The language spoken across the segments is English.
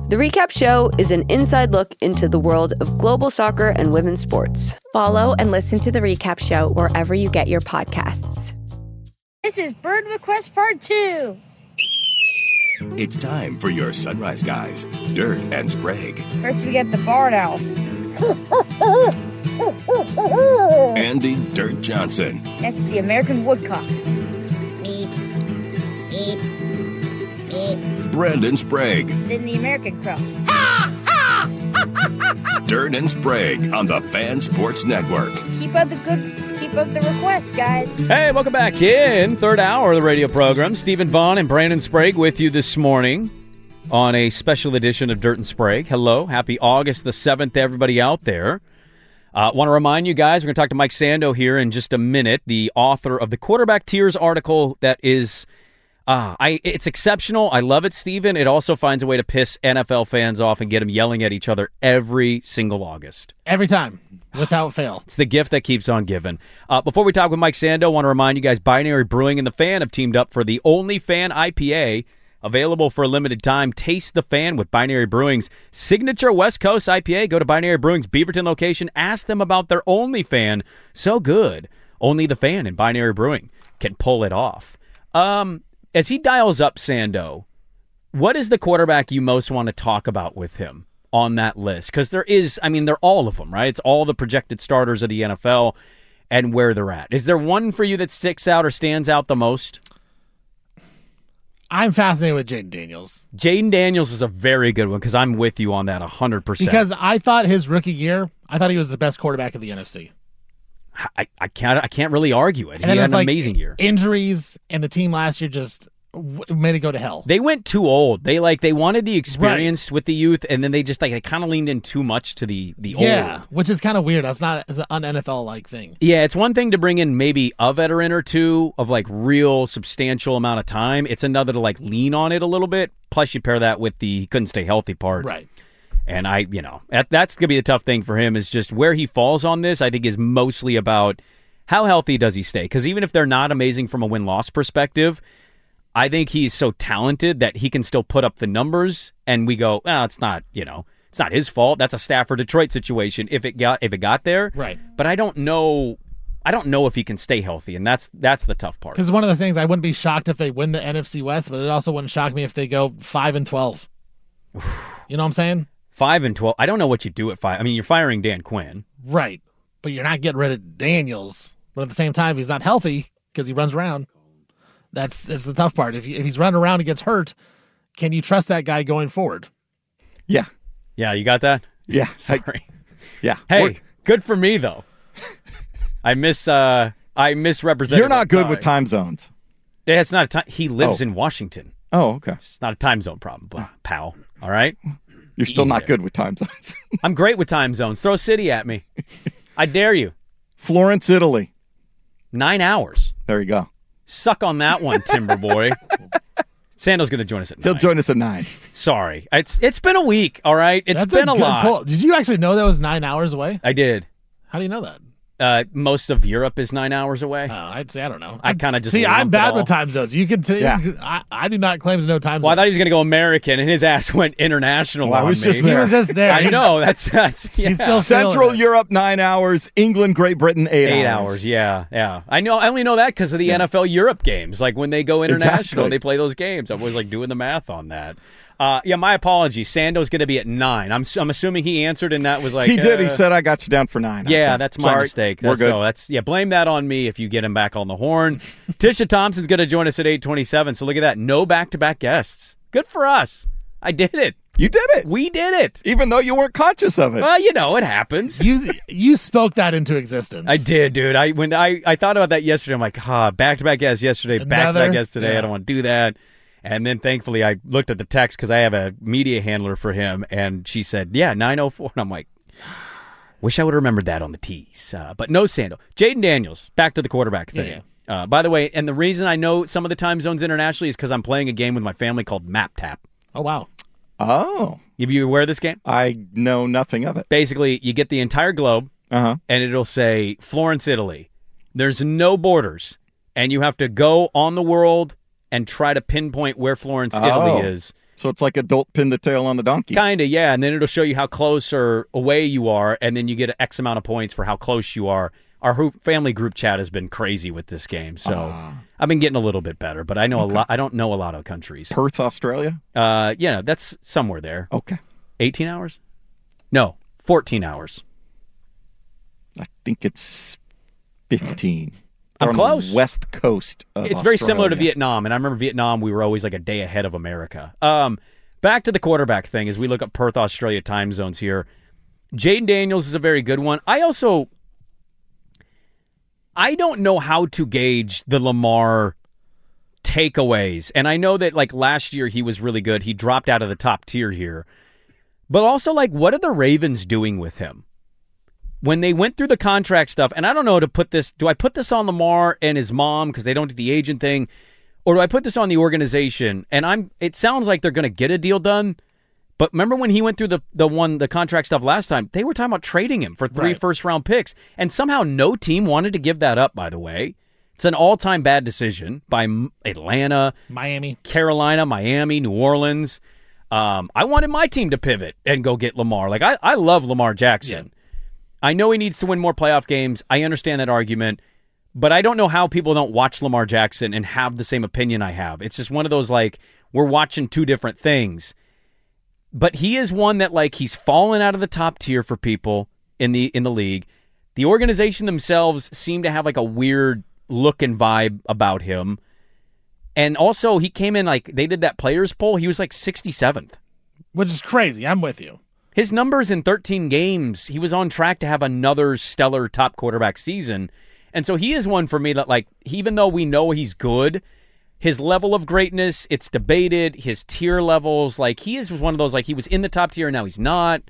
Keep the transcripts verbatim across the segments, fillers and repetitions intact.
The Recap Show is an inside look into the world of global soccer and women's sports. Follow and listen to The Recap Show wherever you get your podcasts. This is Bird Request Part two. It's time for your Sunrise Guys, Dirt and Sprague. First we get the barred owl. Andy Dirt Johnson. That's the American woodcock. Beep, beep, beep. Brandon Sprague. Then the American crow. Dirt and Sprague on the Fan Sports Network. Keep up the good, keep up the requests, guys. Hey, welcome back in. Third hour of the radio program. Stephen Vaughn and Brandon Sprague with you this morning on a special edition of Dirt and Sprague. Hello. Happy August the seventh to everybody out there. I uh, want to remind you guys, we're going to talk to Mike Sando here in just a minute, the author of the Quarterback Tears article that is, uh, I it's exceptional. I love it, Stephen. It also finds a way to piss N F L fans off and get them yelling at each other every single August. Every time, without fail. It's the gift that keeps on giving. Uh, before we talk with Mike Sando, I want to remind you guys, Binary Brewing and The Fan have teamed up for the Only Fan I P A. Available for a limited time. Taste the Fan with Binary Brewing's signature West Coast I P A. Go to Binary Brewing's Beaverton location. Ask them about their Only Fan. So good. Only the Fan and Binary Brewing can pull it off. Um, as he dials up Sando, what is the quarterback you most want to talk about with him on that list? Because there is, I mean, they're all of them, right? It's all the projected starters of the N F L and where they're at. Is there one for you that sticks out or stands out the most? I'm fascinated with Jaden Daniels. Jaden Daniels is a very good one because I'm with you on that one hundred percent. Because I thought his rookie year, I thought he was the best quarterback in the N F C. I, I can't I can't really argue it. And he had it was an like amazing year. Injuries and the team last year just w- made it go to hell. They went too old. They like they wanted the experience right. with the youth, and then they just like they kind of leaned in too much to the the old. Yeah, which is kind of weird. That's not it's an un-N F L like thing. Yeah, it's one thing to bring in maybe a veteran or two of like real substantial amount of time. It's another to like lean on it a little bit. Plus, you pair that with the couldn't stay healthy part, right? And I, you know, that, that's gonna be the tough thing for him is just where he falls on this. I think is mostly about how healthy does he stay? Because even if they're not amazing from a win-loss perspective, I think he's so talented that he can still put up the numbers, and we go, well, it's not, you know, it's not his fault. That's a Stafford Detroit situation if it got if it got there. Right. But I don't know I don't know if he can stay healthy, and that's that's the tough part. Because one of the things I wouldn't be shocked if they win the N F C West, but it also wouldn't shock me if they go five and twelve. You know what I'm saying? Five and twelve. I don't know what you do at five. I mean, you're firing Dan Quinn. Right. But you're not getting rid of Daniels. But at the same time, if he's not healthy because he runs around, that's that's the tough part. If, he, if he's running around and gets hurt, can you trust that guy going forward? Yeah. Yeah, you got that? Yeah. Sorry. I, yeah. Hey, We're, good for me, though. I miss. Uh, I misrepresented. You're not good time. with time zones. Yeah, it's not a time. He lives Oh. in Washington. Oh, okay. It's not a time zone problem, but pal. All right? You're still Easy not there. good with time zones. I'm great with time zones. Throw a city at me. I dare you. Florence, Italy. Nine hours. There you go. Suck on that one, Timber Boy. Sando's going to join us at nine. He'll join us at nine. Sorry. It's It's been a week, all right? It's That's been a, a, good lot. pull. Did you actually know that was nine hours away? I did. How do you know that? Uh, most of Europe is nine hours away. Oh, I'd say I don't know. I kind of just see. lump I'm it bad all. with time zones. You can. T- Yeah. I, I do not claim to know time Well, I zones. thought he was going to go American, and his ass went international Well, I on was me. just He there. was just there. I He's- know. That's, that's yeah. He's still Central feeling it. Europe, nine hours. England, Great Britain, eight, Eight hours. hours, yeah, yeah. I know. I only know that because of the Yeah. N F L Europe games. Like when they go international, Exactly. they play those games. I was like doing the math on that. Uh, yeah, my apologies. Sando's going to be at nine. I'm I'm assuming he answered, and that was like He did. uh, he said, I got you down for nine. I Yeah, said, that's my Sorry, mistake. We're That's, good. So that's yeah. Blame that on me if you get him back on the horn. Tisha Thompson's going to join us at eight twenty-seven. So look at that. No back-to-back guests. Good for us. I did it. You did it. We did it. Even though you weren't conscious of it. Well, you know, it happens. You you spoke that into existence. I did, dude. I when I, I thought about that yesterday. I'm like, ah, back-to-back guests yesterday, back-to-back Another? guests today. Yeah. I don't want to do that. And then thankfully I looked at the text because I have a media handler for him, and she said, yeah, nine oh four. And I'm like, wish I would have remembered that on the tees. Uh, but no Sando. Jaden Daniels, back to the quarterback thing. Yeah, Uh, by the way, and the reason I know some of the time zones internationally is because I'm playing a game with my family called Map Tap. Oh wow. Oh. Have you aware of this game? I know nothing of it. Basically, you get the entire globe, Uh-huh. and it'll say Florence, Italy. There's no borders, and you have to go on the world and try to pinpoint where Florence, Oh. Italy is. So it's like a dolt pin the tail on the donkey. Kind of, yeah. And then it'll show you how close or away you are, and then you get an X amount of points for how close you are. Our whole family group chat has been crazy with this game, so uh, I've been getting a little bit better. But I know okay. a lot. I don't know a lot of countries. Perth, Australia. Uh, yeah, that's somewhere there. Okay. Eighteen hours? No, fourteen hours. I think it's fifteen. I'm on close. The west coast of It's Australia. very similar to Vietnam, and I remember Vietnam, we were always like a day ahead of America. Um, back to the quarterback thing as we look at Perth, Australia time zones here. Jaden Daniels is a very good one. I also, I don't know how to gauge the Lamar takeaways, and I know that like last year he was really good. He dropped out of the top tier here. But also, like, what are the Ravens doing with him? When they went through the contract stuff, and I don't know to put this, do I put this on Lamar and his mom because they don't do the agent thing, or do I put this on the organization? And I'm, it sounds like they're going to get a deal done, but remember when he went through the the one the contract stuff last time, they were talking about trading him for three right. first-round picks, and somehow no team wanted to give that up, by the way. It's an all-time bad decision by Atlanta, Miami, Carolina, Miami, New Orleans. Um, I wanted my team to pivot and go get Lamar. Like, I, I love Lamar Jackson. Yeah. I know he needs to win more playoff games. I understand that argument, but I don't know how people don't watch Lamar Jackson and have the same opinion I have. It's just one of those, like, we're watching two different things. But he is one that, like, he's fallen out of the top tier for people in the in the league. The organization themselves seem to have, like, a weird look and vibe about him. And also, he came in, like, they did that players poll. He was, like, sixty-seventh. Which is crazy. I'm with you. His numbers in thirteen games, he was on track to have another stellar top quarterback season. And so he is one for me that, like, even though we know he's good, his level of greatness, it's debated, his tier levels, like, he is one of those, like, he was in the top tier and now he's not.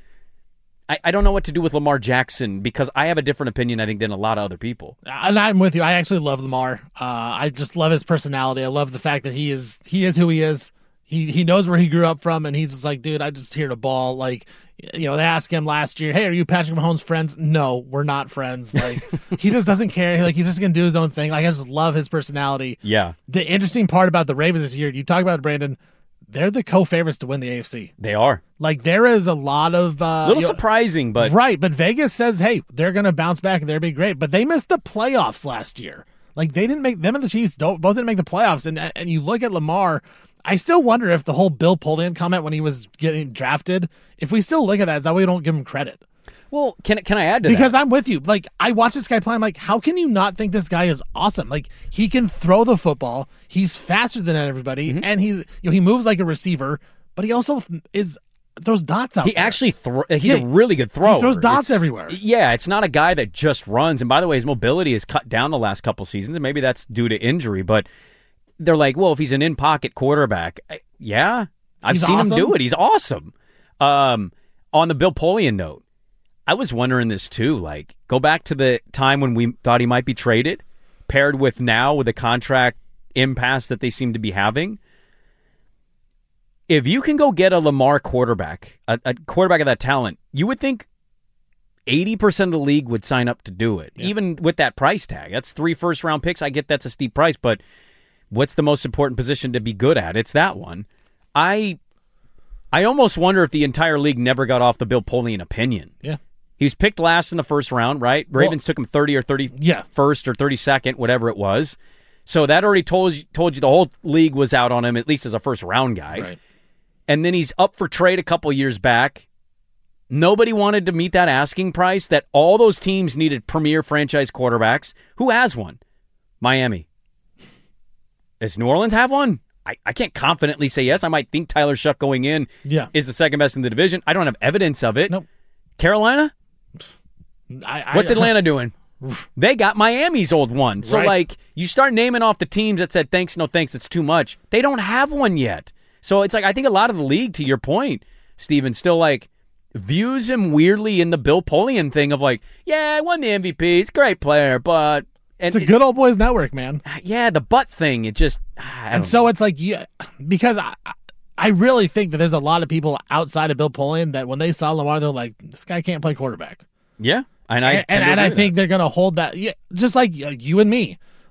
I, I don't know what to do with Lamar Jackson because I have a different opinion, I think, than a lot of other people. And I'm with you. I actually love Lamar. Uh, I just love his personality. I love the fact that he is he is who he is. He he knows where he grew up from, and he's just like, dude, I just here to ball. Like, you know, they asked him last year, hey, are you Patrick Mahomes' friends? No, we're not friends. Like, he just doesn't care. Like, he's just going to do his own thing. Like, I just love his personality. Yeah. The interesting part about the Ravens this year, you talk about it, Brandon, they're the co-favorites to win the A F C. They are. Like, there is a lot of... Uh, a little you know, surprising, but... Right, but Vegas says, hey, they're going to bounce back and they're going to be great. But they missed the playoffs last year. Like, they didn't make... Them and the Chiefs don't, both didn't make the playoffs. And and you look at Lamar... I still wonder if the whole Bill Polian comment when he was getting drafted, if we still look at that, is that way we don't give him credit. Well, can can I add to because that? Because I'm with you. Like, I watch this guy play, I'm like, how can you not think this guy is awesome? Like, he can throw the football, he's faster than everybody, mm-hmm. and he's you know he moves like a receiver, but he also is throws dots out he there. actually thro- he's yeah, a really good thrower. He throws dots it's, everywhere. Yeah, it's not a guy that just runs. And by the way, his mobility has cut down the last couple seasons, and maybe that's due to injury, but they're like, well, if he's an in-pocket quarterback, yeah, I've he's seen awesome. him do it. He's awesome. Um, on the Bill Polian note, I was wondering this too. Like, go back to the time when we thought he might be traded, paired with now with the contract impasse that they seem to be having. If you can go get a Lamar quarterback, a, a quarterback of that talent, you would think eighty percent of the league would sign up to do it, yeah. even with that price tag. That's three first-round picks. I get that's a steep price, but what's the most important position to be good at? It's that one. I I almost wonder if the entire league never got off the Bill Polian opinion. Yeah. He was picked last in the first round, right? Ravens well, took him thirty or thirty-first yeah. or thirty-second, whatever it was. So that already told you, told you the whole league was out on him, at least as a first-round guy. Right. And then he's up for trade a couple years back. Nobody wanted to meet that asking price that all those teams needed premier franchise quarterbacks. Who has one? Miami. Does New Orleans have one? I, I can't confidently say yes. I might think Tyler Shuck going in yeah. is the second best in the division. I don't have evidence of it. Nope. Carolina? I, I, What's Atlanta doing? They got Miami's old one. So, right. like, you start naming off the teams that said, thanks, no thanks, it's too much. They don't have one yet. So, it's like, I think a lot of the league, to your point, Steven, still, like, views him weirdly in the Bill Polian thing of, like, yeah, I won the M V P. He's a great player, but... And it's a good old boys network, man. Yeah, the butt thing, it just... I and so know. It's like, yeah, because I, I really think that there's a lot of people outside of Bill Polian that when they saw Lamar, they're like, this guy can't play quarterback. Yeah. And I and, and, and I think they're going to hold that, yeah, just like you and me.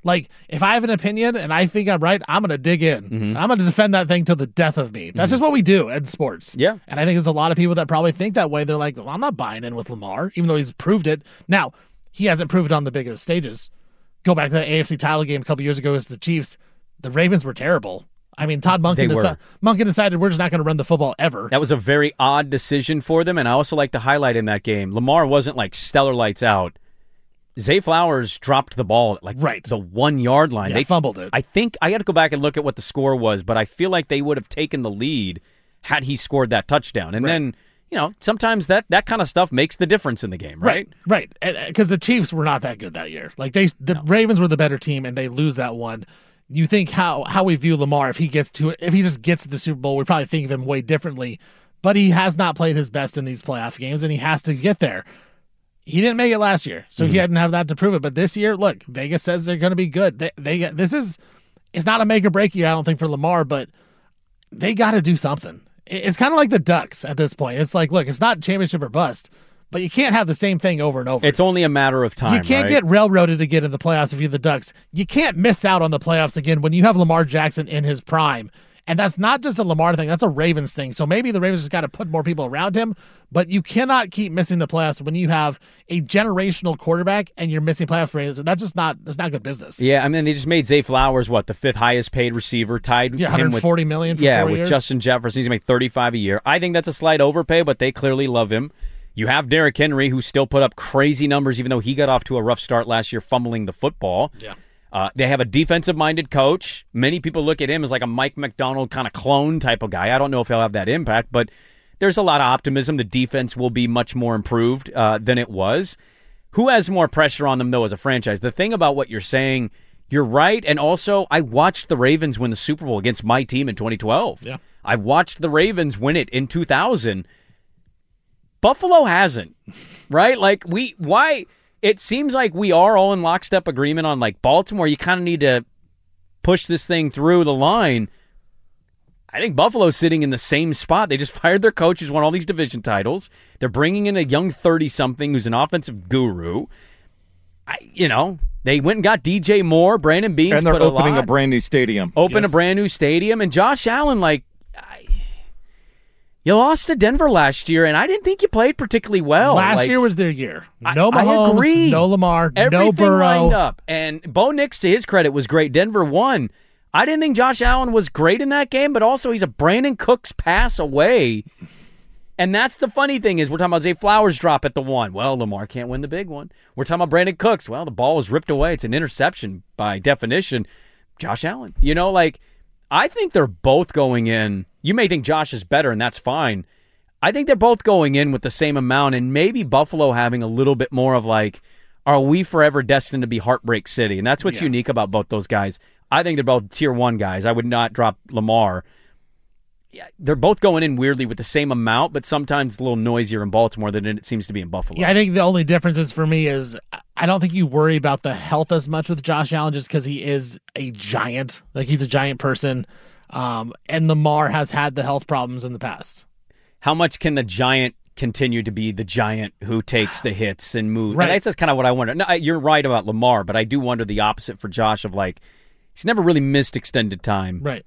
Like, if I have an opinion and I think I'm right, I'm going to dig in. Mm-hmm. I'm going to defend that thing till the death of me. That's Mm-hmm. just what we do in sports. Yeah. And I think there's a lot of people that probably think that way. They're like, well, I'm not buying in with Lamar, even though he's proved it. Now, he hasn't proved it on the biggest stages. Go back to the A F C title game a couple years ago against the Chiefs. The Ravens were terrible. I mean, Todd Monken, They were. deci- Monken decided we're just not going to run the football ever. That was a very odd decision for them, and I also like to highlight in that game, Lamar wasn't like stellar lights out. Zay Flowers dropped the ball at like Right. the one-yard line. Yeah, They fumbled it. I think I got to go back and look at what the score was, but I feel like they would have taken the lead had he scored that touchdown. And Right. then, you know, sometimes that, that kind of stuff makes the difference in the game, right? Right, right. Because the Chiefs were not that good that year. Like they, the No. Ravens were the better team, and they lose that one. You think how how we view Lamar if he gets to if he just gets to the Super Bowl, we probably think of him way differently. But he has not played his best in these playoff games, and he has to get there. He didn't make it last year, so Mm-hmm. he didn't have that to prove it. But this year, look, Vegas says they're going to be good. They, they this is it's not a make or break year, I don't think, for Lamar, but they got to do something. It- It's kind of like the Ducks at this point. It's like, look, it's not championship or bust, but you can't have the same thing over and over. It's only a matter of time, You can't right? get railroaded again in the playoffs if you're the Ducks. You can't miss out on the playoffs again when you have Lamar Jackson in his prime. And that's not just a Lamar thing, that's a Ravens thing. So maybe the Ravens just got to put more people around him, but you cannot keep missing the playoffs when you have a generational quarterback and you're missing playoff ratings. That's just not that's not good business. Yeah, I mean, they just made Zay Flowers, what, the fifth highest paid receiver, tied Yeah, him one hundred with forty million for yeah, four with years. Justin Jefferson. He's made thirty-five a year. I think that's a slight overpay, but they clearly love him. You have Derrick Henry, who still put up crazy numbers, even though he got off to a rough start last year, fumbling the football. Yeah. Uh, they have a defensive-minded coach. Many people look at him as like a Mike McDonald kind of clone type of guy. I don't know if he'll have that impact, but there's a lot of optimism. The defense will be much more improved uh, than it was. Who has more pressure on them, though, as a franchise? The thing about what you're saying, you're right, and also I watched the Ravens win the Super Bowl against my team in twenty twelve. Yeah. I watched the Ravens win it in two thousand. Buffalo hasn't, right? Like, we, why... It seems like we are all in lockstep agreement on, like, Baltimore. You kind of need to push this thing through the line. I think Buffalo's sitting in the same spot. They just fired their coach who's won all these division titles. They're bringing in a young thirty-something who's an offensive guru. I, you know, they went and got D J Moore, Brandon Beans. And they're put opening a, a lot, brand new stadium. Open Yes. a brand new stadium. And Josh Allen, like, I, you lost to Denver last year, and I didn't think you played particularly well. Last Like, year was their year. I- No I Mahomes, agree. no Lamar, Everything no Burrow. lined up. And Bo Nix, to his credit, was great. Denver won. I didn't think Josh Allen was great in that game, but also he's a Brandon Cooks pass away. And that's the funny thing is we're talking about Zay Flowers drop at the one. Well, Lamar can't win the big one. We're talking about Brandon Cooks. Well, the ball was ripped away. It's an interception by definition. Josh Allen. You know, like, I think they're both going in. You may think Josh is better, and that's fine. I think they're both going in with the same amount, and maybe Buffalo having a little bit more of like, are we forever destined to be Heartbreak City? And that's what's Yeah. unique about both those guys. I think they're both tier one guys. I would not drop Lamar. Yeah, they're both going in weirdly with the same amount, but sometimes it's a little noisier in Baltimore than it seems to be in Buffalo. Yeah, I think the only differences for me is I don't think you worry about the health as much with Josh Allen just because he is a giant. Like, he's a giant person. Um, and Lamar has had the health problems in the past. How much can the giant continue to be the giant who takes the hits and moves? Right. And that's, that's kind of what I wonder. No, I- you're right about Lamar, but I do wonder the opposite for Josh of like, he's never really missed extended time. Right.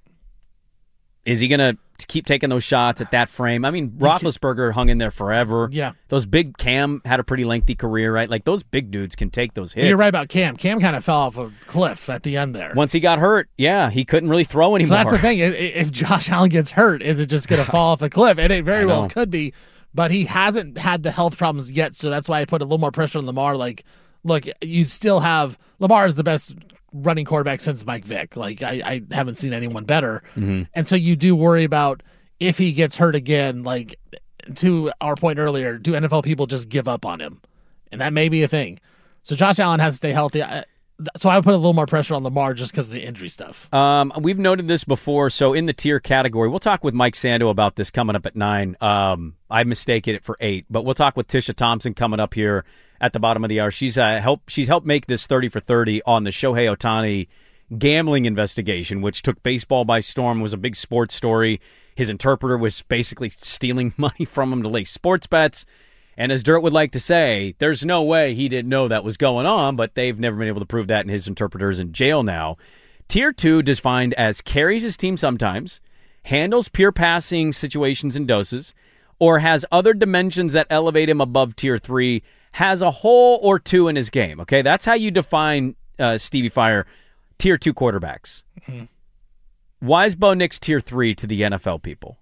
Is he going to keep taking those shots at that frame? I mean, Roethlisberger hung in there forever. Yeah. Those big Cam had a pretty lengthy career, right? Like, those big dudes can take those hits. But you're right about Cam. Cam kind of fell off a cliff at the end there. Once he got hurt, yeah, he couldn't really throw So anymore. that's the thing. I- i- If Josh Allen gets hurt, is it just going to fall off a cliff? And it very I well know. could be, but he hasn't had the health problems yet. So that's why I put a little more pressure on Lamar. Like, look, you still have Lamar is the best running quarterback since Mike Vick. Like, I, I haven't seen anyone better. Mm-hmm. And so you do worry about if he gets hurt again, like, to our point earlier, do N F L people just give up on him? And that may be a thing. So Josh Allen has to stay healthy. I, so I would put a little more pressure on Lamar just because of the injury stuff. Um, we've noted this before. So in the tier category, we'll talk with Mike Sando about this coming up at nine. Um, I mistaken it for eight, but we'll talk with Tisha Thompson coming up here at the bottom of the hour. She's uh, helped. She's helped make this thirty for thirty on the Shohei Ohtani gambling investigation, which took baseball by storm. Was a big sports story. His interpreter was basically stealing money from him to lay sports bets. And as Dirt would like to say, there's no way he didn't know that was going on, but they've never been able to prove that, and his interpreter's in jail now. Tier two defined as carries his team sometimes, handles pure passing situations and doses, or has other dimensions that elevate him above tier three, has a hole or two in his game. Okay, that's how you define, uh, Stevie Fire, tier two quarterbacks. Mm-hmm. Why is Bo Nix tier three to the N F L people?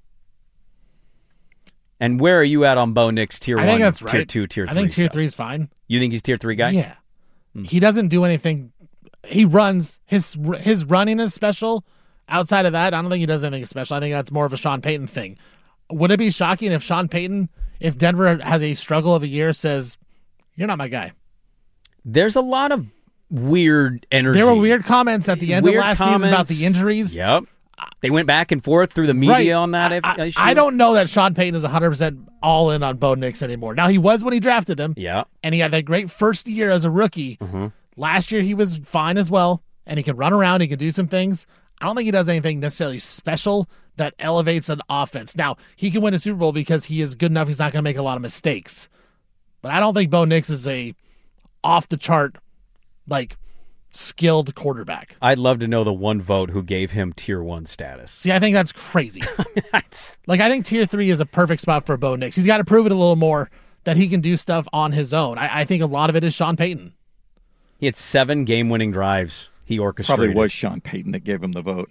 And where are you at on Bo Nix tier I one, think that's tier right. two, tier three? I think tier stuff? three is fine. You think he's tier three guy? Yeah. Mm. He doesn't do anything. He runs. His his running is special. Outside of that, I don't think he does anything special. I think that's more of a Sean Payton thing. Would it be shocking if Sean Payton, if Denver has a struggle of a year, says, you're not my guy? There's a lot of weird energy. There were weird comments at the end Weird of last comments. season about the injuries. Yep. They went back and forth through the media Right. on that I, issue. I don't know that Sean Payton is one hundred percent all in on Bo Nix anymore. Now, he was when he drafted him. Yeah. And he had that great first year as a rookie. Mm-hmm. Last year, he was fine as well. And he can run around. He can do some things. I don't think he does anything necessarily special that elevates an offense. Now, he can win a Super Bowl because he is good enough. He's not going to make a lot of mistakes. But I don't think Bo Nix is a off-the-chart, like, skilled quarterback. I'd love to know the one vote who gave him tier one status. See, I think that's crazy. That's... Like, I think tier three is a perfect spot for Bo Nix. He's got to prove it a little more that he can do stuff on his own. I, I think a lot of it is Sean Payton. He had seven game-winning drives he orchestrated. Probably was Sean Payton that gave him the vote.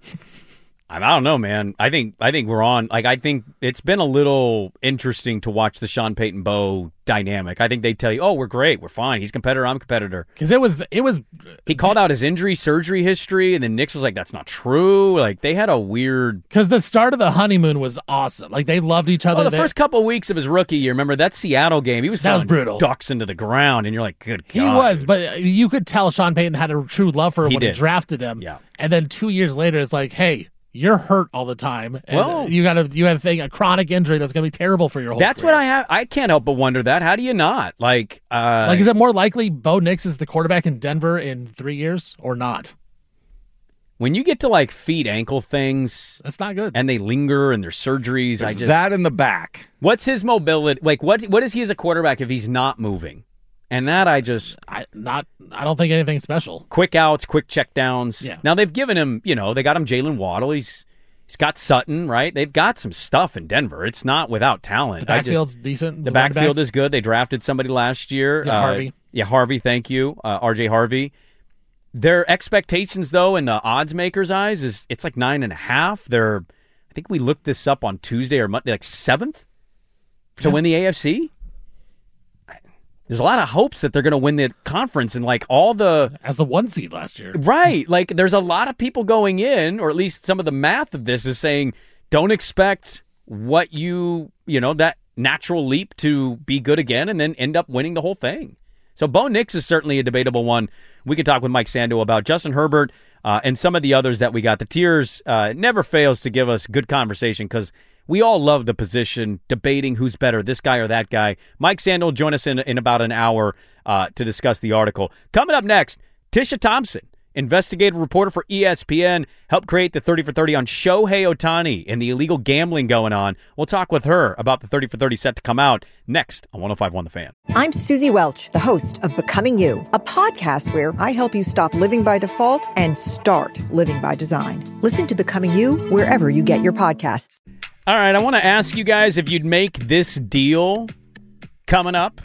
I don't know, man. I think I think we're on. Like, I think it's been a little interesting to watch the Sean Payton Bo dynamic. I think they tell you, "Oh, we're great, we're fine. He's competitor, I'm competitor." Because it was it was He called out his injury surgery history, and then Nix was like, "That's not true." Like, they had a weird. because the start of the honeymoon was awesome. Like, they loved each other. Oh, the They- first couple weeks of his rookie year, remember that Seattle game? He was That was throwing brutal. ducks into the ground, and you're like, "Good God." He was, dude. but you could tell Sean Payton had a true love for him He when did. he drafted him. Yeah. And then two years later, it's like, hey, you're hurt all the time. And Well- you got a you have a thing, a chronic injury that's going to be terrible for your whole That's career. what I have. I can't help but wonder that. How do you not like? Uh, Like, is it more likely Bo Nix is the quarterback in Denver in three years or not? when you get to like feet ankle things That's not good. and they linger and there's surgeries? I There's just that in the back. what's his mobility? Like what? What is he as a quarterback if he's not moving? And that I just I not. I don't think anything special. quick outs, quick checkdowns. Yeah. Now they've given him, you know, they got him Jalen Waddle. He's he's got Sutton, right? They've got some stuff in Denver. It's not without talent. The I just- backfield's decent. The running backfield backs. is good. They drafted somebody last year. Yeah, uh, Harvey. Yeah, Harvey, thank you. Uh, R J Harvey. Their expectations, though, in the odds makers' eyes, is it's like nine and a half. They're, I think we looked this up on Tuesday or Monday, like seventh to Yeah. win the A F C. There's a lot of hopes that they're going to win the conference and like all the as the one seed last year. right. Like there's a lot of people going in, or at least some of the math of this is saying, don't expect what you you know that natural leap to be good again, and then end up winning the whole thing. So Bo Nix is certainly a debatable one. We could talk with Mike Sando about Justin Herbert uh, and some of the others that we got. The tiers uh, never fails to give us good conversation because we all love the position, debating who's better, this guy or that guy. Mike Sando will join us in, in about an hour uh, to discuss the article. Coming up next, Tisha Thompson, investigative reporter for E S P N, helped create the thirty for thirty on Shohei Ohtani and the illegal gambling going on. We'll talk with her about the thirty for thirty set to come out next on one oh five point one The Fan. I'm Susie Welch, the host of Becoming You, a podcast where I help you stop living by default and start living by design. Listen to Becoming You wherever you get your podcasts. All right, I want to ask you guys if you'd make this deal coming up.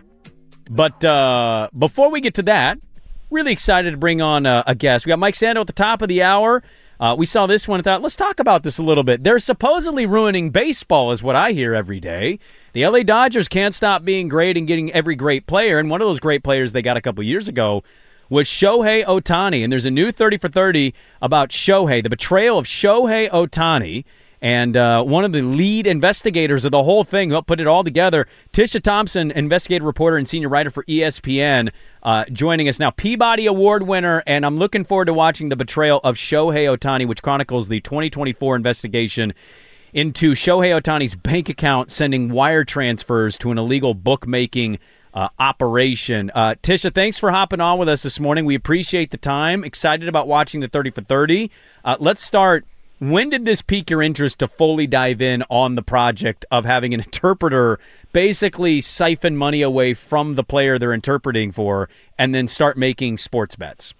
But uh, before we get to that, really excited to bring on a, a guest. We got Mike Sando at the top of the hour. Uh, we saw this one and thought, let's talk about this a little bit. They're supposedly ruining baseball is what I hear every day. The L A Dodgers can't stop being great and getting every great player. And one of those great players they got a couple years ago was Shohei Ohtani. And there's a new thirty for thirty about Shohei, the betrayal of Shohei Ohtani. And uh, one of the lead investigators of the whole thing, who put it all together, Tisha Thompson, investigative reporter and senior writer for E S P N, uh, joining us now. Peabody Award winner, and I'm looking forward to watching the betrayal of Shohei Ohtani, which chronicles the twenty twenty-four investigation into Shohei Ohtani's bank account sending wire transfers to an illegal bookmaking uh, operation. Uh, Tisha, thanks for hopping on with us this morning. We appreciate the time. Excited about watching the thirty for thirty. Uh, let's start When did this pique your interest to fully dive in on the project of having an interpreter basically siphon money away from the player they're interpreting for and then start making sports bets?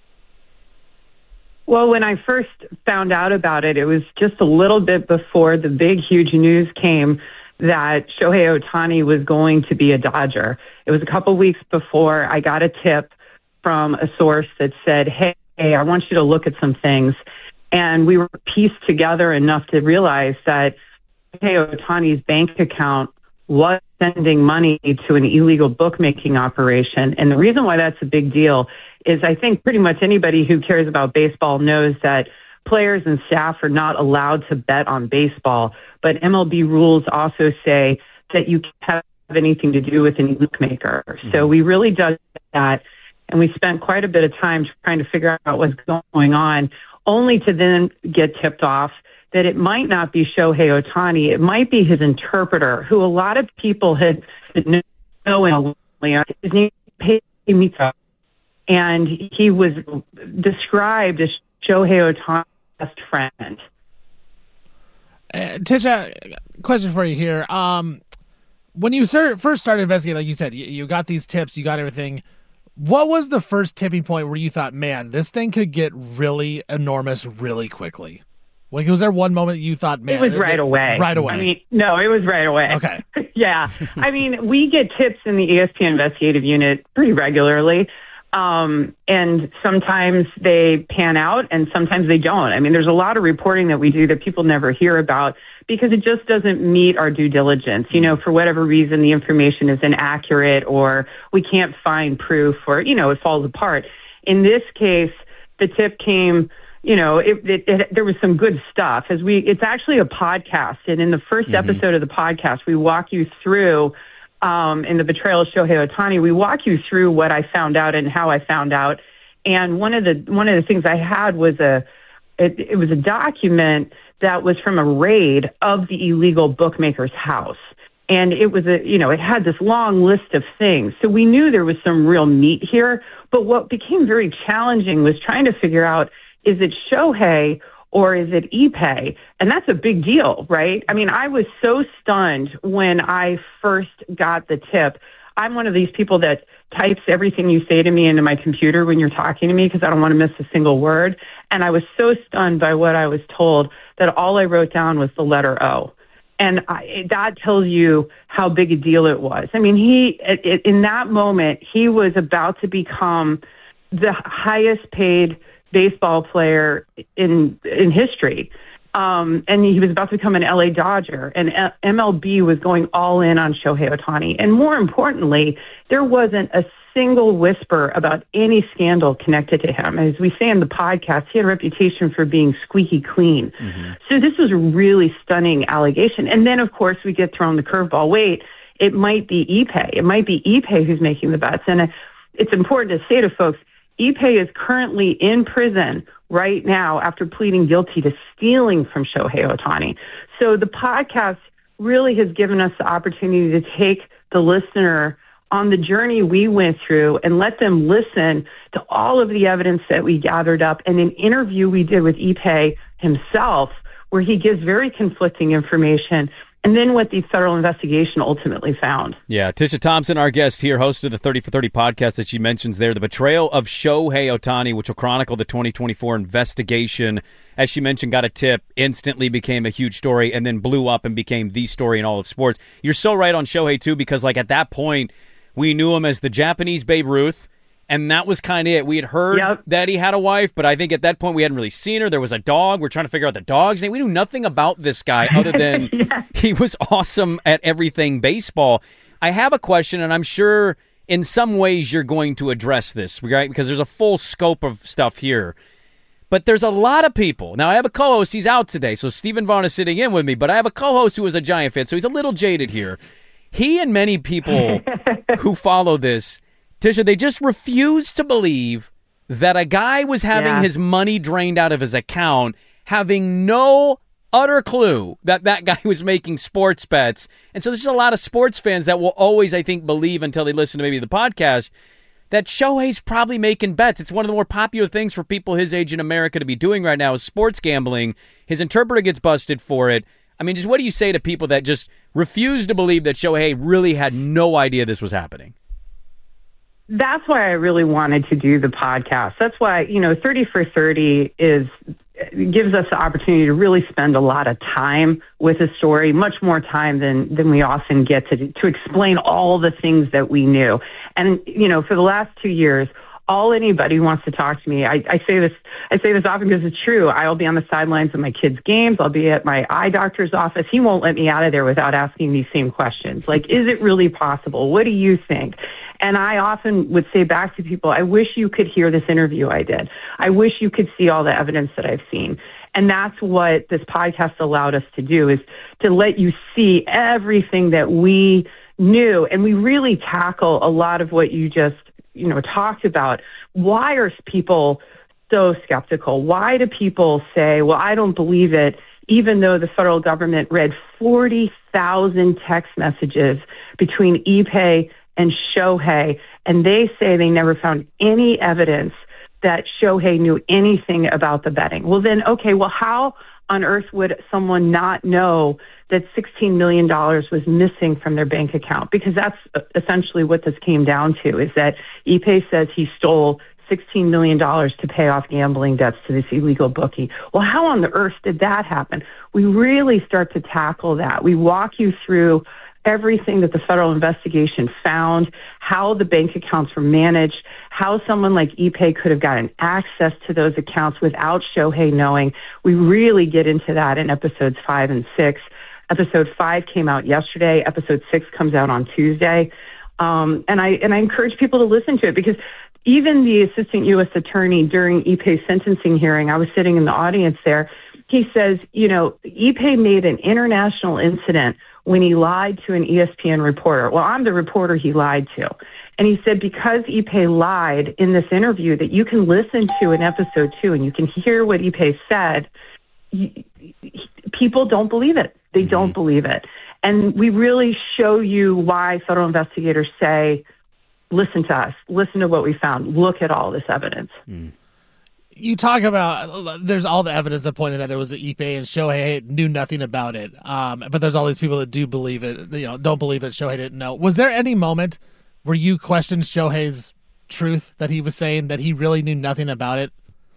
Well, when I first found out about it, it was just a little bit before the big, huge news came that Shohei Ohtani was going to be a Dodger. It was a couple weeks before I got a tip from a source that said, hey, hey, I want you to look at some things. And we were pieced together enough to realize that Shohei Ohtani's bank account was sending money to an illegal bookmaking operation. And the reason why that's a big deal is I think pretty much anybody who cares about baseball knows that players and staff are not allowed to bet on baseball. But M L B rules also say that you can't have anything to do with any bookmaker. Mm-hmm. So we really dug that, and we spent quite a bit of time trying to figure out what's going on, only to then get tipped off that it might not be Shohei Ohtani. It might be his interpreter, who a lot of people had known. His name is Pei Mita, and he was described as Shohei Ohtani's best friend. Uh, Tisha, question for you here. Um, when you start, first started investigating, like you said, you, you got these tips, you got everything. What was the first tipping point where you thought, man, this thing could get really enormous really quickly? Like, was there one moment you thought, man? It was right it, away. Right away. I mean, no, it was right away. Okay. Yeah. I mean, we get tips in the E S P N investigative unit pretty regularly. Um, and sometimes they pan out and sometimes they don't. I mean, there's a lot of reporting that we do that people never hear about because it just doesn't meet our due diligence. You know, for whatever reason, the information is inaccurate or we can't find proof or, you know, it falls apart. In this case, the tip came, you know, it, it, it, there was some good stuff. As we, it's actually a podcast. And in the first mm-hmm. episode of the podcast, we walk you through Um, in the betrayal of Shohei Ohtani, we walk you through what I found out and how I found out. And one of the one of the things I had was a it, it was a document that was from a raid of the illegal bookmaker's house, and it was a you know it had this long list of things. So we knew there was some real meat here. But what became very challenging was trying to figure out, is it Shohei or is it Ippei? And that's a big deal, right? I mean, I was so stunned when I first got the tip. I'm one of these people that types everything you say to me into my computer when you're talking to me because I don't want to miss a single word. And I was so stunned by what I was told that all I wrote down was the letter O. And I, that tells you how big a deal it was. I mean, he it, it, in that moment, he was about to become the highest paid baseball player in in history. Um, and he was about to become an L A Dodger, and M L B was going all in on Shohei Ohtani. And more importantly, there wasn't a single whisper about any scandal connected to him. As we say in the podcast, he had a reputation for being squeaky clean. Mm-hmm. So this was a really stunning allegation. And then, of course, we get thrown the curveball. Wait, it might be Ippei. It might be Ippei who's making the bets. And it's important to say to folks, Ippei is currently in prison right now after pleading guilty to stealing from Shohei Ohtani. So the podcast really has given us the opportunity to take the listener on the journey we went through and let them listen to all of the evidence that we gathered up in an interview we did with Ippei himself, where he gives very conflicting information, and then what the federal investigation ultimately found. Yeah, Tisha Thompson, our guest here, host of the thirty for thirty podcast that she mentions there, the betrayal of Shohei Ohtani, which will chronicle the twenty twenty-four investigation. As she mentioned, got a tip, instantly became a huge story, and then blew up and became the story in all of sports. You're so right on Shohei, too, because like at that point, we knew him as the Japanese Babe Ruth, and that was kind of it. We had heard yep. that he had a wife, but I think at that point we hadn't really seen her. There was a dog. We're trying to figure out the dog's name. We knew nothing about this guy other than yeah. he was awesome at everything baseball. I have a question, and I'm sure in some ways you're going to address this, right? Because there's a full scope of stuff here. But there's a lot of people. Now, I have a co-host. He's out today, so Stephen Vaughn is sitting in with me. But I have a co-host who is a Giant fan, so he's a little jaded here. He and many people who follow this, Tisha, they just refuse to believe that a guy was having yeah. his money drained out of his account, having no utter clue that that guy was making sports bets. And so there's just a lot of sports fans that will always, I think, believe until they listen to maybe the podcast that Shohei's probably making bets. It's one of the more popular things for people his age in America to be doing right now is sports gambling. His interpreter gets busted for it. I mean, just what do you say to people that just refuse to believe that Shohei really had no idea this was happening? That's why I really wanted to do the podcast. That's why, you know, thirty for thirty is gives us the opportunity to really spend a lot of time with a story, much more time than, than we often get to to explain all the things that we knew. And, you know, for the last two years, all anybody who wants to talk to me, I, I say this, I say this often because it's true. I'll be on the sidelines of my kids' games. I'll be at my eye doctor's office. He won't let me out of there without asking these same questions. Like, is it really possible? What do you think? And I often would say back to people, I wish you could hear this interview I did. I wish you could see all the evidence that I've seen. And that's what this podcast allowed us to do, is to let you see everything that we knew. And we really tackle a lot of what you just, you know, talked about. Why are people so skeptical? Why do people say, well, I don't believe it, even though the federal government read forty thousand text messages between Ippei and Shohei, and they say they never found any evidence that Shohei knew anything about the betting. Well, then, okay, well, how on earth would someone not know that sixteen million dollars was missing from their bank account? Because that's essentially what this came down to, is that Ippei says he stole sixteen million dollars to pay off gambling debts to this illegal bookie. Well, how on the earth did that happen? We really start to tackle that. We walk you through everything that the federal investigation found, how the bank accounts were managed, how someone like Ippei could have gotten access to those accounts without Shohei knowing. We really get into that in episodes five and six. Episode five came out yesterday. Episode six comes out on Tuesday. Um, and I and I encourage people to listen to it, because even the assistant U S attorney during Ippei's sentencing hearing, I was sitting in the audience there, he says, you know, Ippei made an international incident when he lied to an E S P N reporter. Well, I'm the reporter he lied to. And he said, because Ippei lied in this interview that you can listen to in episode two and you can hear what Ippei said, people don't believe it. They mm-hmm. don't believe it. And we really show you why federal investigators say, listen to us, listen to what we found, look at all this evidence. Mm. You talk about, there's all the evidence that pointed that it was Ippei and Shohei knew nothing about it. Um, but there's all these people that do believe it, you know, don't believe that Shohei didn't know. Was there any moment where you questioned Shohei's truth, that he was saying that he really knew nothing about it?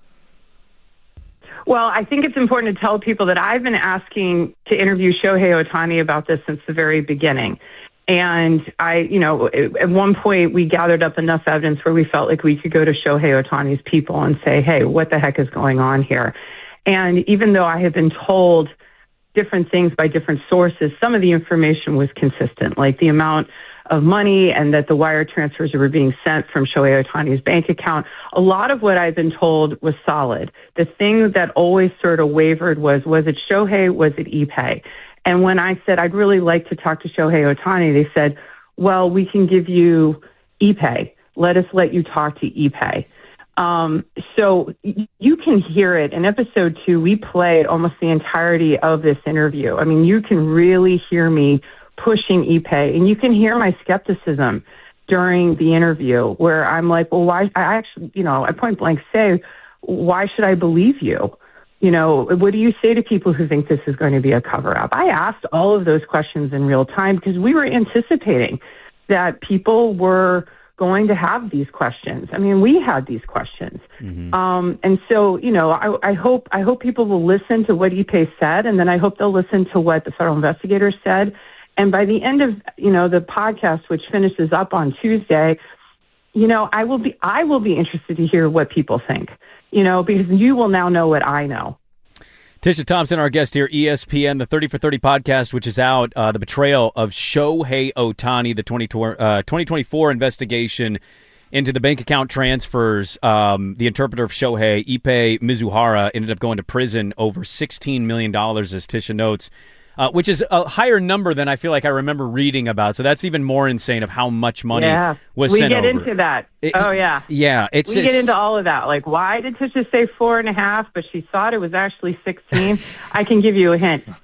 Well, I think it's important to tell people that I've been asking to interview Shohei Ohtani about this since the very beginning. And I, you know, at one point we gathered up enough evidence where we felt like we could go to Shohei Ohtani's people and say, hey, what the heck is going on here? And even though I had been told different things by different sources, some of the information was consistent, like the amount of money and that the wire transfers were being sent from Shohei Ohtani's bank account. A lot of what I've been told was solid. The thing that always sort of wavered was, was it Shohei? Was it Ippei? And when I said, I'd really like to talk to Shohei Ohtani, they said, well, we can give you Ippei. Let us let you talk to Ippei. Um, so you can hear it. In episode two, we played almost the entirety of this interview. I mean, you can really hear me pushing Ippei, and you can hear my skepticism during the interview where I'm like, well, why? I actually, you know, I point blank say, why should I believe you? You know, what do you say to people who think this is going to be a cover-up? I asked all of those questions in real time because we were anticipating that people were going to have these questions. I mean, we had these questions. Mm-hmm. Um, and so, you know, I, I hope I hope people will listen to what Ippei said, and then I hope they'll listen to what the federal investigators said. And by the end of, you know, the podcast, which finishes up on Tuesday, you know, I will be I will be interested to hear what people think. You know, because you will now know what I know. Tisha Thompson, our guest here, E S P N, the thirty for thirty podcast, which is out, uh, the betrayal of Shohei Ohtani, the twenty twenty-four investigation into the bank account transfers. Um, the interpreter of Shohei, Ippei Mizuhara, ended up going to prison over sixteen million dollars, as Tisha notes. Uh, which is a higher number than I feel like I remember reading about. So that's even more insane of how much money yeah. was we sent over. We get into that. It, oh, yeah. Yeah. It's we just, get into all of that. Like, why did Tisha say four and a half, but she thought it was actually sixteen? I can give you a hint.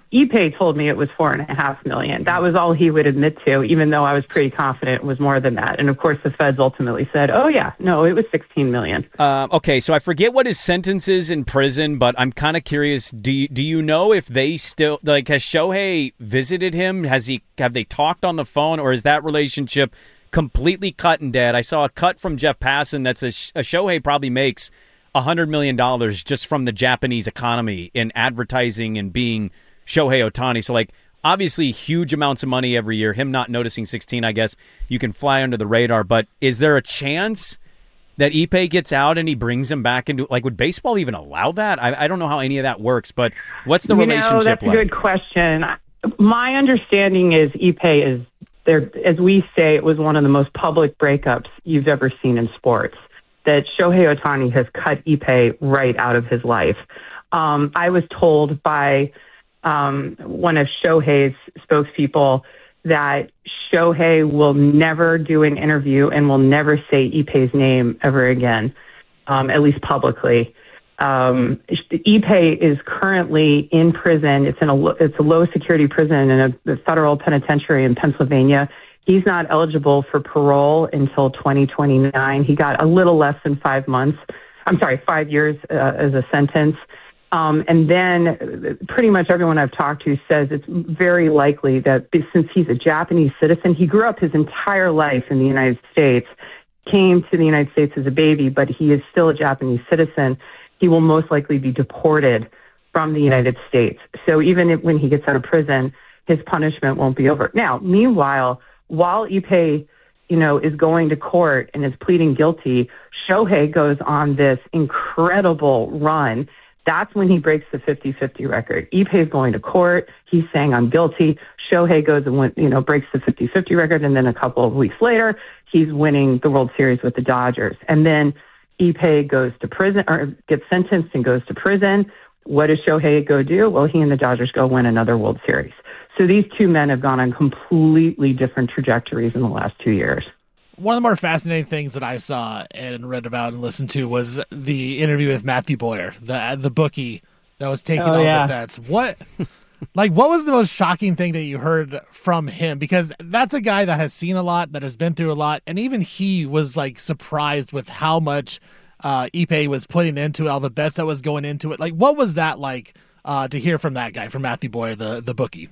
Ippei told me it was four and a half million. That was all he would admit to, even though I was pretty confident it was more than that. And of course, the feds ultimately said, "Oh yeah, no, it was sixteen million." Uh, okay, so I forget what his sentence is in prison, but I'm kind of curious. Do you, do you know if they still like has Shohei visited him? Has he have they talked on the phone, or is that relationship completely cut and dead? I saw a cut from Jeff Passan that says a Shohei probably makes a hundred million dollars just from the Japanese economy in advertising and being Shohei Ohtani. So, like, obviously huge amounts of money every year. Him not noticing sixteen, I guess you can fly under the radar. But is there a chance that Ippei gets out and he brings him back into, like, would baseball even allow that? I, I don't know how any of that works, but what's the you relationship know, that's like? a good question. My understanding is Ippei is there, as we say, it was one of the most public breakups you've ever seen in sports. That Shohei Ohtani has cut Ippei right out of his life. Um, I was told by um, one of Shohei's spokespeople that Shohei will never do an interview and will never say Ippei's name ever again, um, at least publicly. Um, Ippei is currently in prison. It's in a it's a low security prison in a, a federal penitentiary in Pennsylvania. He's not eligible for parole until twenty twenty-nine. He got a little less than five months. I'm sorry, five years uh, as a sentence. Um, and then pretty much everyone I've talked to says it's very likely that since he's a Japanese citizen, he grew up his entire life in the United States, came to the United States as a baby, but he is still a Japanese citizen. He will most likely be deported from the United States. So even if, when he gets out of prison, his punishment won't be over. Now, meanwhile, while Ippei, you know, is going to court and is pleading guilty, Shohei goes on this incredible run. That's when he breaks the fifty-fifty record. Ippei is going to court. He's saying, I'm guilty. Shohei goes and, win, you know, breaks the fifty-fifty record. And then a couple of weeks later, he's winning the World Series with the Dodgers. And then Ippei goes to prison or gets sentenced and goes to prison. What does Shohei go do? Well, he and the Dodgers go win another World Series. So these two men have gone on completely different trajectories in the last two years. One of the more fascinating things that I saw and read about and listened to was the interview with Matthew Boyer, the the bookie that was taking oh, all yeah. the bets. What, like, what was the most shocking thing that you heard from him? Because that's a guy that has seen a lot, that has been through a lot, and even he was like surprised with how much uh, Ippei was putting into it, all the bets that was going into it. Like, what was that like uh, to hear from that guy, from Matthew Boyer, the the bookie?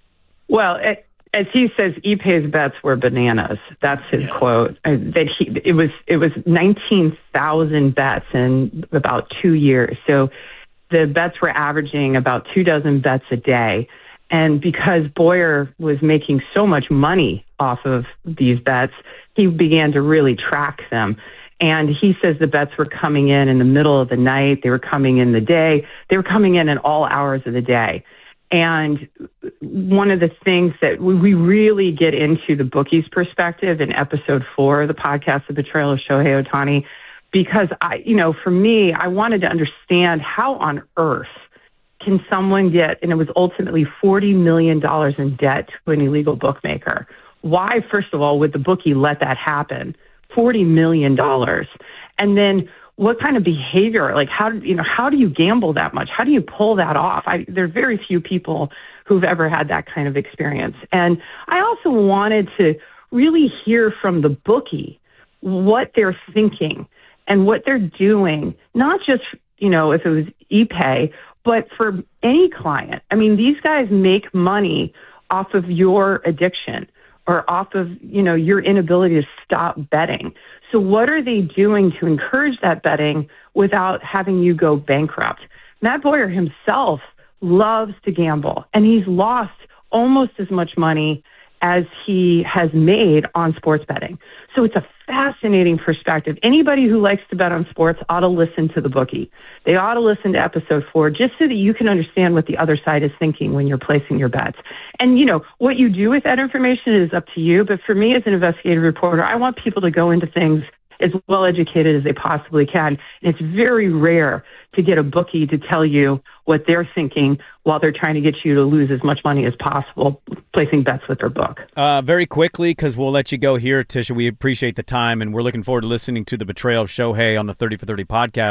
Well, it, as he says, Ippei's bets were bananas. That's his yeah. quote. Uh, that he it was it was nineteen thousand bets in about two years. So the bets were averaging about two dozen bets a day. And because Boyer was making so much money off of these bets, he began to really track them. And he says the bets were coming in in the middle of the night. They were coming in the day. They were coming in in all hours of the day. And one of the things that we really get into the bookie's perspective in episode four of the podcast, The Betrayal of Shohei Ohtani, because I, you know, for me, I wanted to understand how on earth can someone get, and it was ultimately forty million dollars in debt to an illegal bookmaker. Why, first of all, would the bookie let that happen? forty million dollars. And then what kind of behavior, like how, you know, how do you gamble that much? How do you pull that off? I, there are very few people who've ever had that kind of experience. And I also wanted to really hear from the bookie what they're thinking and what they're doing, not just, you know, if it was Ippei, but for any client. I mean, these guys make money off of your addiction or off of, you know, your inability to stop betting. So what are they doing to encourage that betting without having you go bankrupt? Matt Boyer himself loves to gamble, and he's lost almost as much money as he has made on sports betting. So it's a fascinating perspective. Anybody who likes to bet on sports ought to listen to the bookie. They ought to listen to episode four just so that you can understand what the other side is thinking when you're placing your bets. And, you know, what you do with that information is up to you. But for me as an investigative reporter, I want people to go into things as well educated as they possibly can. And it's very rare to get a bookie to tell you what they're thinking while they're trying to get you to lose as much money as possible placing bets with their book. Uh, very quickly, because we'll let you go here, Tisha. We appreciate the time, and we're looking forward to listening to The Betrayal of Shohei on the thirty for thirty podcast.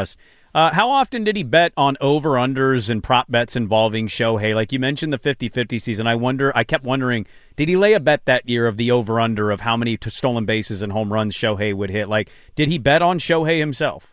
Uh, how often did he bet on over-unders and prop bets involving Shohei? Like you mentioned the fifty-fifty season. I wonder. I kept wondering, did he lay a bet that year of the over-under of how many t- stolen bases and home runs Shohei would hit? Like, did he bet on Shohei himself?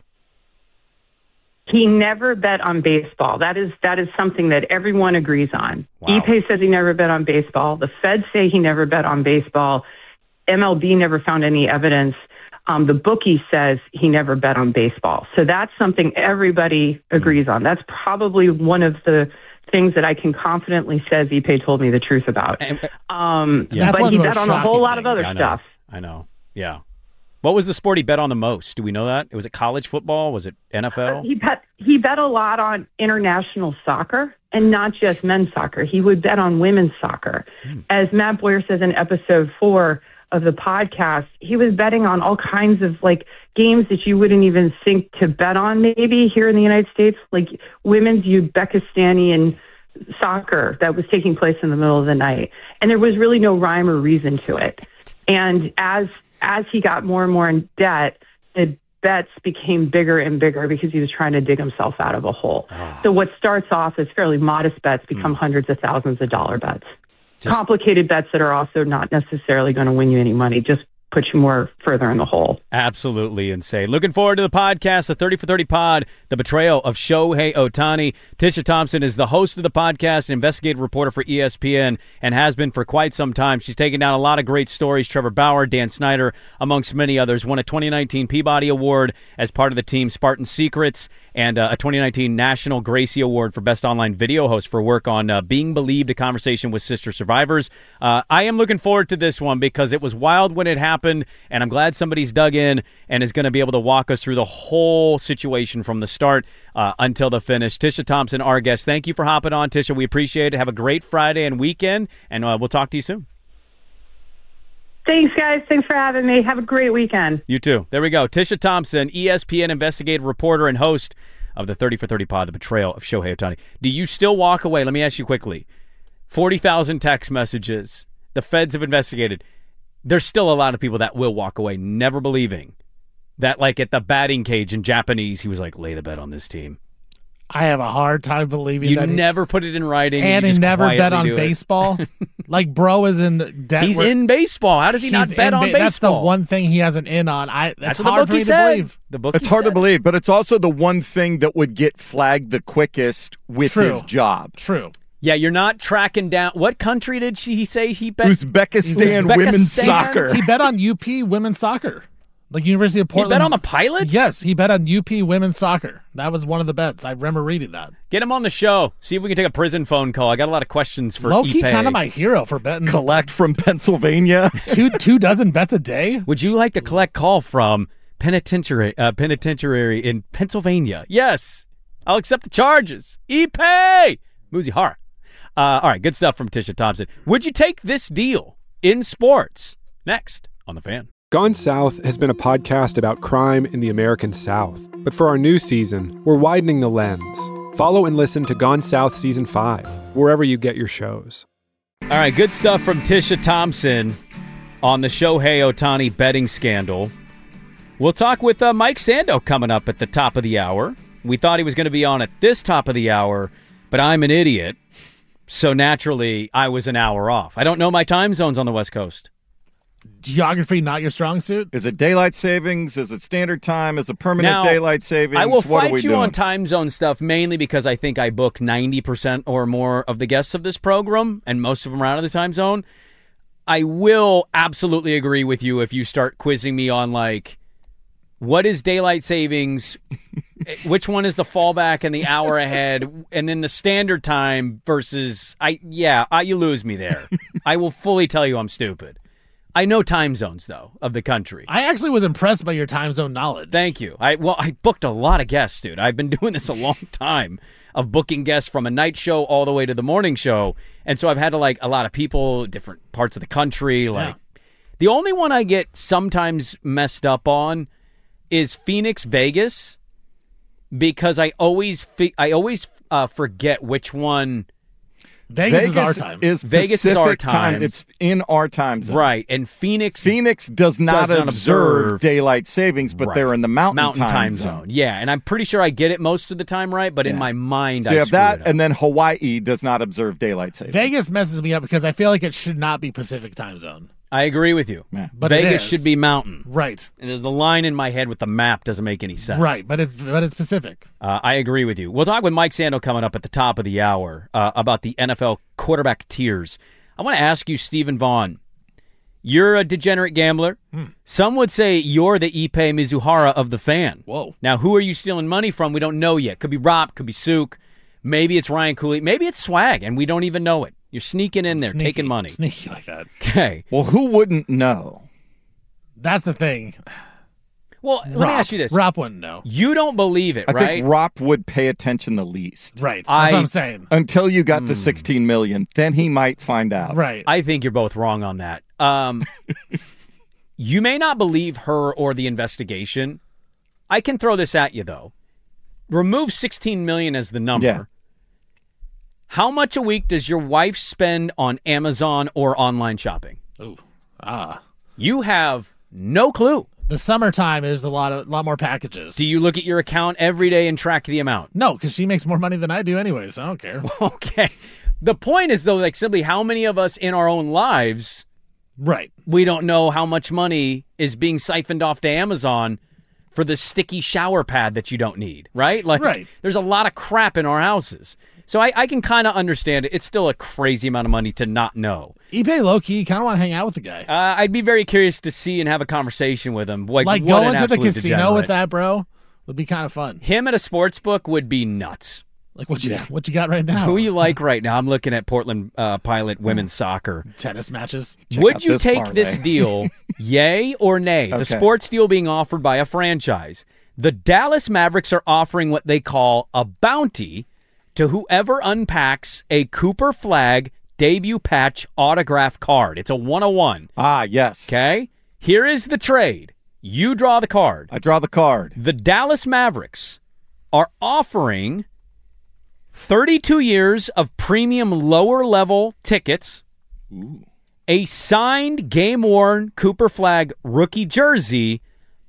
He never bet on baseball. That is that is something that everyone agrees on. Wow. Ippei says he never bet on baseball. The Feds say he never bet on baseball. M L B never found any evidence. Um, the bookie says he never bet on baseball. So that's something everybody agrees on. That's probably one of the things that I can confidently say Ippei told me the truth about. Um, Yeah. But he bet on a whole lot of other I know. stuff. I know. Yeah. What was the sport he bet on the most? Do we know that? Was it college football? Was it N F L? He bet he bet a lot on international soccer and not just men's soccer. He would bet on women's soccer. Hmm. As Matt Boyer says in episode four of the podcast, he was betting on all kinds of like games that you wouldn't even think to bet on maybe here in the United States, like women's Uzbekistani soccer that was taking place in the middle of the night. And there was really no rhyme or reason to it. And as as he got more and more in debt, the bets became bigger and bigger because he was trying to dig himself out of a hole. Oh. So what starts off as fairly modest bets become mm. hundreds of thousands of dollar bets. Just complicated bets that are also not necessarily going to win you any money, just put you more further in the hole. Absolutely insane. Looking forward to the podcast, the thirty for thirty pod, the betrayal of Shohei Ohtani. Tisha Thompson is the host of the podcast, an investigative reporter for E S P N, and has been for quite some time. She's taken down a lot of great stories. Trevor Bauer, Dan Snyder, amongst many others. Won a twenty nineteen Peabody Award as part of the team Spartan Secrets, and uh, a twenty nineteen National Gracie Award for Best Online Video Host for work on uh, Being Believed, a conversation with sister survivors. Uh, I am looking forward to this one because it was wild when it happened. And I'm glad somebody's dug in and is going to be able to walk us through the whole situation from the start uh, until the finish. Tisha Thompson, our guest. Thank you for hopping on, Tisha. We appreciate it. Have a great Friday and weekend, and uh, we'll talk to you soon. Thanks, guys. Thanks for having me. Have a great weekend. You too. There we go. Tisha Thompson, E S P N investigative reporter and host of the thirty for thirty pod, the betrayal of Shohei Ohtani. Do you still walk away? Let me ask you quickly. forty thousand text messages. The feds have investigated. There's still a lot of people that will walk away never believing that, like, at the batting cage in Japanese, he was like, lay the bet on this team. I have a hard time believing you that. You never put it in writing. And he never bet on baseball. Like, bro is in debt. He's in baseball. How does he not bet on ba- baseball? That's the one thing he has an in on. I That's, that's hard for me said. to believe. The book it's hard said. to believe, but it's also the one thing that would get flagged the quickest with True. his job. True. Yeah, you're not tracking down. What country did she, he say he bet? Uzbekistan, Uzbekistan women's soccer. He bet on U P women's soccer. Like University of Portland. He bet on the Pilots? Yes, he bet on U P women's soccer. That was one of the bets. I remember reading that. Get him on the show. See if we can take a prison phone call. I got a lot of questions for Low-key Ippei. kind of my hero for betting. Collect from Pennsylvania. two two dozen bets a day? Would you like to collect call from penitentiary uh, penitentiary in Pennsylvania? Yes. I'll accept the charges. Ippei! Muzihara. Uh, all right, good stuff from Tisha Thompson. Would you take this deal in sports? Next on The Fan. Gone South has been a podcast about crime in the American South. But for our new season, we're widening the lens. Follow and listen to Gone South Season five, wherever you get your shows. All right, good stuff from Tisha Thompson on the Shohei Ohtani betting scandal. We'll talk with uh, Mike Sando coming up at the top of the hour. We thought he was going to be on at this top of the hour, but I'm an idiot. So naturally, I was an hour off. I don't know my time zones on the West Coast. Geography not your strong suit? Is it daylight savings? Is it standard time? Is it permanent now, daylight savings? I will what fight are we you doing? on time zone stuff mainly because I think I book ninety percent or more of the guests of this program, and most of them are out of the time zone. I will absolutely agree with you if you start quizzing me on, like, what is daylight savings? Which one is the fallback and the hour ahead, and then the standard time versus I? Yeah, I, you lose me there. I will fully tell you I'm stupid. I know time zones though of the country. I actually was impressed by your time zone knowledge. Thank you. I well, I booked a lot of guests, dude. I've been doing this a long time of booking guests from a night show all the way to the morning show, and so I've had to like a lot of people, different parts of the country. Like yeah. The only one I get sometimes messed up on is Phoenix, Vegas. Because I always fi- I always uh, forget which one Vegas, Vegas is our time. Is Vegas is our Pacific time. It's in our time zone. Right, and Phoenix Phoenix does not, does not observe, observe daylight savings, but Right. they're in the mountain, Mountain time, time zone. zone. Yeah, and I'm pretty sure I get it most of the time right, but in Yeah. my mind So I you have screw that, it up. and then Hawaii does not observe daylight savings. Vegas messes me up because I feel like it should not be Pacific time zone. I agree with you. Yeah. But it Vegas is. should be mountain. Right. And there's the line in my head with the map doesn't make any sense. Right, but it's but it's Pacific. Uh, I agree with you. We'll talk with Mike Sando coming up at the top of the hour uh, about the N F L quarterback tiers. I want to ask you, Stephen Vaughn, you're a degenerate gambler. Hmm. Some would say you're the Ippei Mizuhara of the fan. Whoa. Now, who are you stealing money from? We don't know yet. Could be Rob, could be Sook. Maybe it's Ryan Cooley. Maybe it's Swag, and we don't even know it. You're sneaking in there, Sneaky. taking money. Sneaky like that. Okay. Well, who wouldn't know? That's the thing. Well, let me Rob. ask you this. Rob wouldn't know. You don't believe it, I right? think Rop would pay attention the least. Right. That's I- what I'm saying. Until you got to sixteen million, then he might find out. Right. I think you're both wrong on that. Um, you may not believe her or the investigation. I can throw this at you, though. Remove sixteen million dollars as the number. Yeah. How much a week does your wife spend on Amazon or online shopping? Ooh. Ah. You have no clue. The summertime is a lot of lot more packages. Do you look at your account every day and track the amount? No, because she makes more money than I do anyway, so I don't care. Okay. The point is, though, like simply how many of us in our own lives, Right. we don't know how much money is being siphoned off to Amazon for the sticky shower pad that you don't need, right? Like, Right. there's a lot of crap in our houses. So I, I can kind of understand it. It's still a crazy amount of money to not know. eBay low-key, kind of want to hang out with the guy. Uh, I'd be very curious to see and have a conversation with him. Like, Like, what an going to the absolute casino degenerate. with that, bro, would be kind of fun. Him at a sports book would be nuts. Like, what you what you got right now? Who you like right now? I'm looking at Portland uh, Pilot women's soccer. Tennis matches? Check Would out you this take parlay. this deal, yay or nay? It's a Okay. sports deal being offered by a franchise. The Dallas Mavericks are offering what they call a bounty to whoever unpacks a Cooper Flag debut patch autograph card. It's a one oh one. Ah, yes. Okay? Here is the trade. You draw the card. I draw the card. The Dallas Mavericks are offering thirty-two years of premium lower level tickets, a signed game-worn Cooper Flag rookie jersey,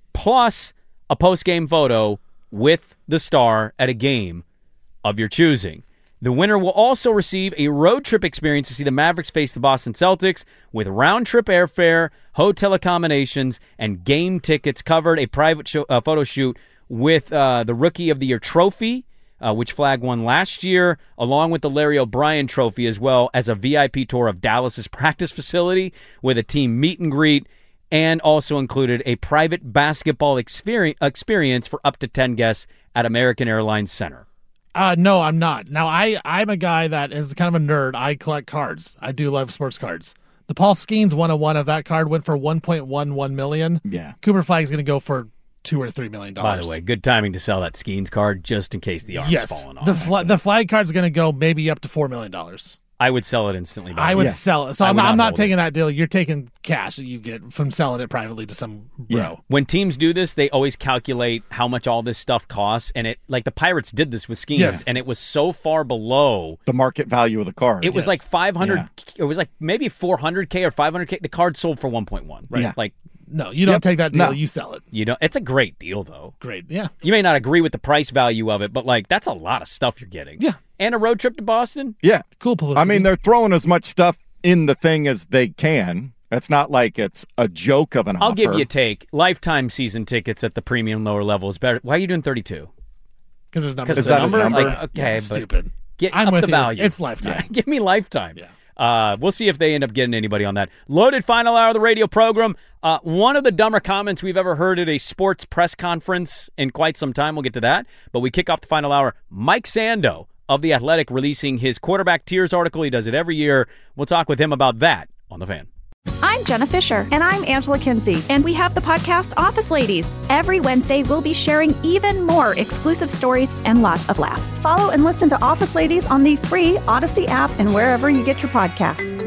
plus a post-game photo with the star at a game of your choosing. The winner will also receive a road trip experience to see the Mavericks face the Boston Celtics with round-trip airfare, hotel accommodations, and game tickets covered, a private show, uh, photo shoot with uh, the Rookie of the Year trophy, uh, which Flag won last year, along with the Larry O'Brien trophy, as well as a V I P tour of Dallas's practice facility with a team meet and greet, and also included a private basketball experience, experience for up to ten guests at American Airlines Center. Uh, no, I'm not. Now, I, I'm a guy that is kind of a nerd. I collect cards. I do love sports cards. The Paul Skeens one oh one of that card went for one point one one million dollars. Yeah. Cooper Flag's going to go for two or three million dollars. By the way, good timing to sell that Skeens card just in case the arm's yes, falling off. the fla- the flag card's going to go maybe up to four million dollars. I would sell it instantly. by I the would way. sell it. So I I'm would not, I'm not not hold taking it. that deal. You're taking cash that you get from selling it privately to some bro. When teams do this, they always calculate how much all this stuff costs, and it like the Pirates did this with Skeens, Yes. and it was so far below The market value of the card. It was Yes. like five hundred. Yeah. It was like maybe four hundred K or five hundred K. The card sold for one point one. Right. Yeah. Like No, you don't Yep. take that deal. No. You sell it. you know, it's a great deal though. Great. Yeah. You may not agree with the price value of it, but like that's a lot of stuff you're getting. Yeah. And a road trip to Boston. Yeah. Cool publicity. I mean, they're throwing as much stuff in the thing as they can. It's not like it's a joke of an I'll offer. give you a take. Lifetime season tickets at the premium lower level is better. Why are you doing thirty-two? because there's numbers. Because that the his number, number? like okay, Yeah, but stupid. get I'm up with the you. value. It's lifetime. Yeah, give me lifetime. Yeah. Uh, we'll see if they end up getting anybody on that. Loaded final hour of the radio program. Uh, one of the dumber comments we've ever heard at a sports press conference in quite some time. We'll get to that. But we kick off the final hour. Mike Sando of The Athletic releasing his quarterback tiers article. He does it every year. We'll talk with him about that on The Fan. I'm Jenna Fisher. And I'm Angela Kinsey. And we have the podcast Office Ladies. Every Wednesday, we'll be sharing even more exclusive stories and lots of laughs. Follow and listen to Office Ladies on the free Odyssey app and wherever you get your podcasts.